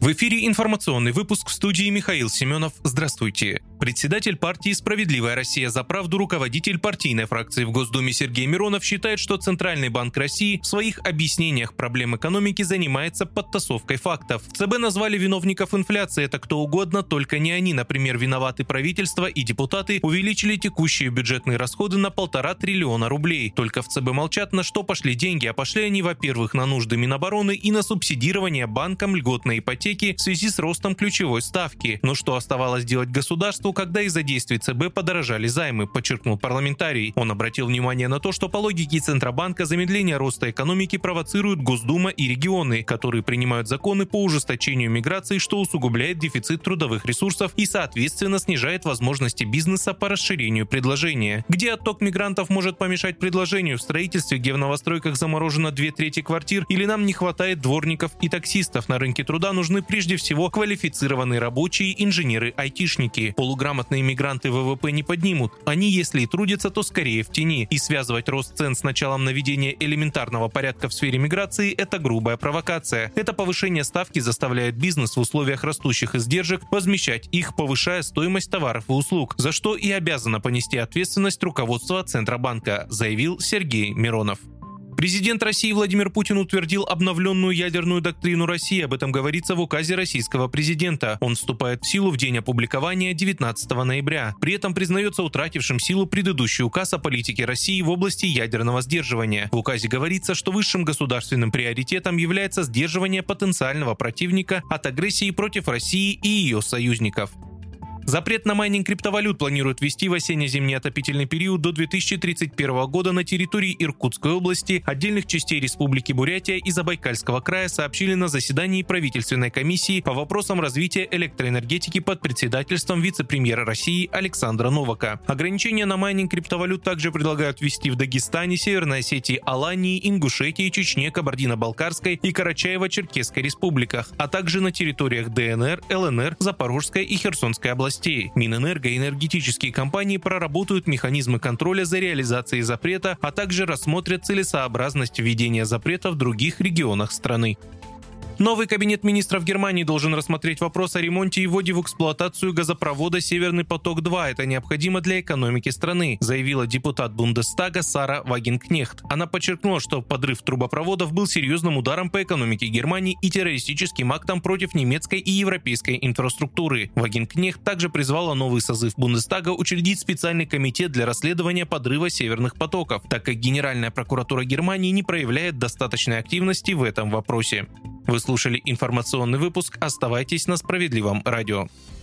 В эфире информационный выпуск, в студии Михаил Семенов. Здравствуйте. Председатель партии «Справедливая Россия за правду», руководитель партийной фракции в Госдуме Сергей Миронов считает, что Центральный банк России в своих объяснениях проблем экономики занимается подтасовкой фактов. В ЦБ назвали виновников инфляции, это кто угодно, только не они. Например, виноваты правительство и депутаты увеличили текущие бюджетные расходы на 1,5 триллиона рублей. Только в ЦБ молчат, на что пошли деньги, а пошли они, во-первых, на нужды Минобороны и на субсидирование банкам льготной ипотеки в связи с ростом ключевой ставки. Но что оставалось делать государству, когда из-за действий ЦБ подорожали займы, подчеркнул парламентарий. Он обратил внимание на то, что по логике Центробанка замедление роста экономики провоцируют Госдума и регионы, которые принимают законы по ужесточению миграции, что усугубляет дефицит трудовых ресурсов и, соответственно, снижает возможности бизнеса по расширению предложения. Где отток мигрантов может помешать предложению? В строительстве, где в новостройках заморожено 2/3 квартир, или нам не хватает дворников и таксистов? На рынке труда нужны прежде всего квалифицированные рабочие, инженеры, айтишники. Полуграмотные мигранты ВВП не поднимут. Они, если и трудятся, то скорее в тени. И связывать рост цен с началом наведения элементарного порядка в сфере миграции – это грубая провокация. Это повышение ставки заставляет бизнес в условиях растущих издержек возмещать их, повышая стоимость товаров и услуг, за что и обязано понести ответственность руководства Центробанка, заявил Сергей Миронов. Президент России Владимир Путин утвердил обновленную ядерную доктрину России. Об этом говорится в указе российского президента. Он вступает в силу в день опубликования 19 ноября. При этом признается утратившим силу предыдущий указ о политике России в области ядерного сдерживания. В указе говорится, что высшим государственным приоритетом является сдерживание потенциального противника от агрессии против России и ее союзников. Запрет на майнинг криптовалют планируют ввести в осенне-зимний отопительный период до 2031 года на территории Иркутской области, отдельных частей Республики Бурятия и Забайкальского края, сообщили на заседании правительственной комиссии по вопросам развития электроэнергетики под председательством вице-премьера России Александра Новака. Ограничения на майнинг криптовалют также предлагают ввести в Дагестане, Северной Осетии, Алании, Ингушетии, Чечне, Кабардино-Балкарской и Карачаево-Черкесской республиках, а также на территориях ДНР, ЛНР, Запорожской и Херсонской областей. Минэнерго и энергетические компании проработают механизмы контроля за реализацией запрета, а также рассмотрят целесообразность введения запрета в других регионах страны. Новый кабинет министров Германии должен рассмотреть вопрос о ремонте и вводе в эксплуатацию газопровода «Северный поток-2». Это необходимо для экономики страны, заявила депутат Бундестага Сара Вагенкнехт. Она подчеркнула, что подрыв трубопроводов был серьезным ударом по экономике Германии и террористическим актом против немецкой и европейской инфраструктуры. Вагенкнехт также призвала новый созыв Бундестага учредить специальный комитет для расследования подрыва «Северных потоков», так как Генеральная прокуратура Германии не проявляет достаточной активности в этом вопросе. Вы слушали информационный выпуск. Оставайтесь на Справедливом радио.